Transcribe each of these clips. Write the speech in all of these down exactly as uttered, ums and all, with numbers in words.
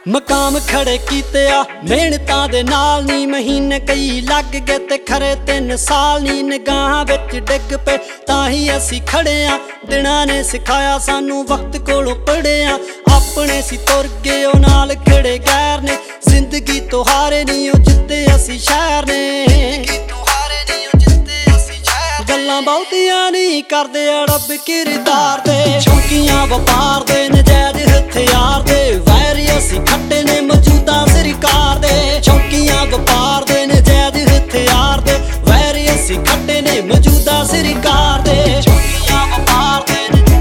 मकाम खड़े कीते आ मेहनतां दे नाल नी महीने कई लग गए ते खरे तीन साल नी निगाहां विच डिग पे ताही असी खड़े आ दिनां ने सिखाया सानू वक्त कोलों पढ़े आ अपने सी तुर गए ओ नाल खड़े गैर ने जिंदगी तो हारे नी ओ जित्ते असी शहर ने गल्लां बहुतियां नहीं करदे अड़ब किरदार दे शौकियां वपार दे नजैज हथियार दे वैरी असी खट्टे ने मौजूदा सरकार दे शौकियां वपार दे नजैज हथियार दे वैरी असी खट्टे ने मौजूदा सरकार दे शौकियां वपार दे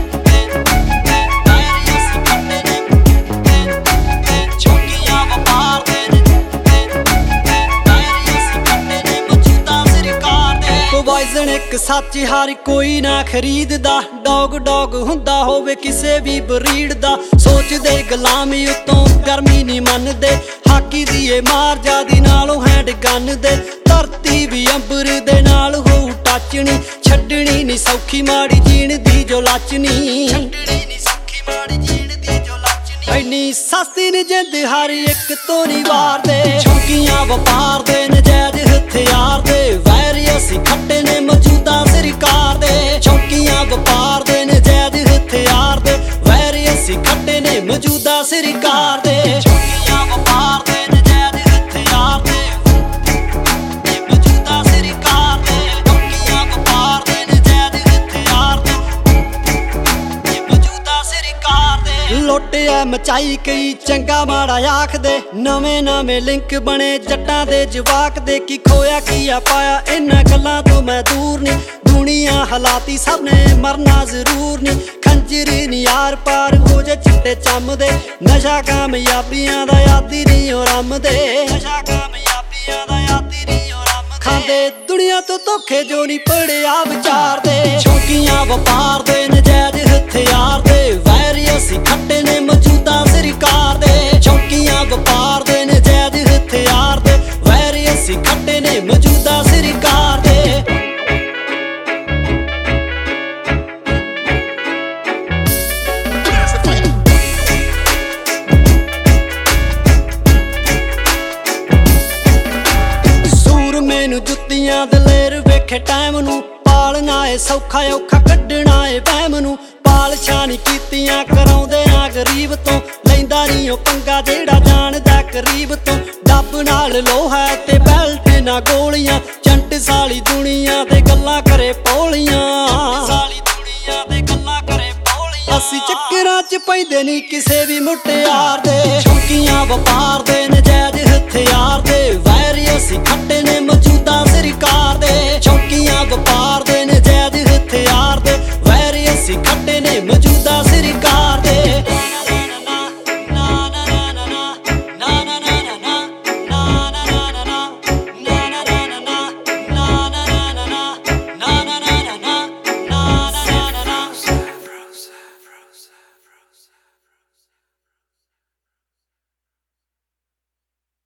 एक सच हर कोई ना खरीददा डॉग डॉग हुंदा होवे किसे भी ब्रीड दा सोचदे गुलामी उतों गर्मी नहीं मनदे हाकी दी ए मार जादी नालों हैंड गन दे धरती भी अंबर दे नाल हो टचनी छड्डनी नहीं सौखी माड़ी जीण दी जो लाचनी छड्डनी नहीं सौखी माड़ी जीण दी जो लाचनी इन्नी सस्ती नी जिंद हर एक तो नहीं वार दे शौकियां वपार दे नजैज हथियार दे वैरी असी खट्टे ने मौजूदा सरकार दे शौकियां वपार दे नजैज हथियार दे वैरी असी खट्टे ने मौजूदा सरकार दे शौकियां वपार दे नजैज हथियार दे मौजूदा सरकार दे शौकियां वपार दे नजैज हथियार दे मौजूदा सरकार दे लुटिया मचाई कई चंगा माड़ा आख दे नवें नवें लिंक बने जट्टां दे जवाक दे की खोया किया पाया इन्हां गल्लां तो मैं दूर नहीं दुनिया हलाती सब ने मरना जरूर नहीं खंजर नी यार पार हो जे चिट्टे चम दे नशा कामयाबियां दा यादी नहीं ओ रम दे नशा कामयाबियां दा यादी नहीं ओ रम खांदे दुनिया तो धोखे जो नहीं पड़े आ विचार दे शौकियां वपार दे नजैज हथियार दे वैरी असी खट्टे ने मौजूदा सरकार दे शौकियां वपार दे नजैज हथियार दे वैरी असी खट्टे ने मौजूदा सरकार दे मैनू जुत्तियां दलेर वेखे टाइम नू पालना है सौखा औखा कड्ढना है वहम नू पालशां नी कीतियां कराउंदे ना गरीब तो लैंदा नी ओ पंगा जेड़ा जानदा करीब तो डब नाल लोहा ते बैल्ट ना गोलियां जंट साली दुनिया ते गल्लां करे पौलियां साली दुनिया ते गल्लां करे पौलियां असी चक्करां च पैंदे नी किसे भी मुटियार दे शौकियां वपार दे नजैज हथियार दे वैरी असी